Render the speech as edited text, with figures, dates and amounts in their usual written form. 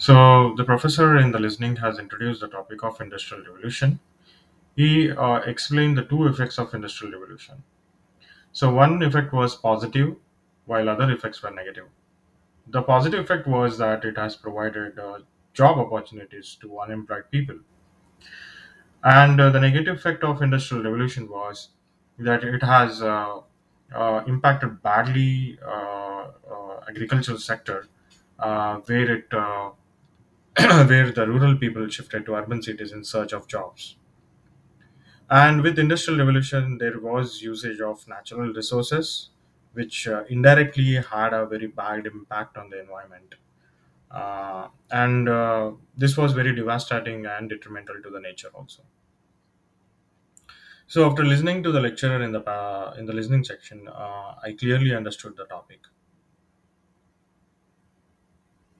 So, the professor in the listening has introduced the topic of industrial revolution. He explained the two effects of industrial revolution. So, one effect was positive, while other effects were negative. The positive effect was that it has provided job opportunities to unemployed people, and the negative effect of industrial revolution was that it has impacted badly agricultural sector, where it where the rural people shifted to urban cities in search of jobs. And with industrial revolution, there was usage of natural resources, which indirectly had a very bad impact on the environment. And This was very devastating and detrimental to the nature also. So after listening to the lecturer in the listening section, I clearly understood the topic.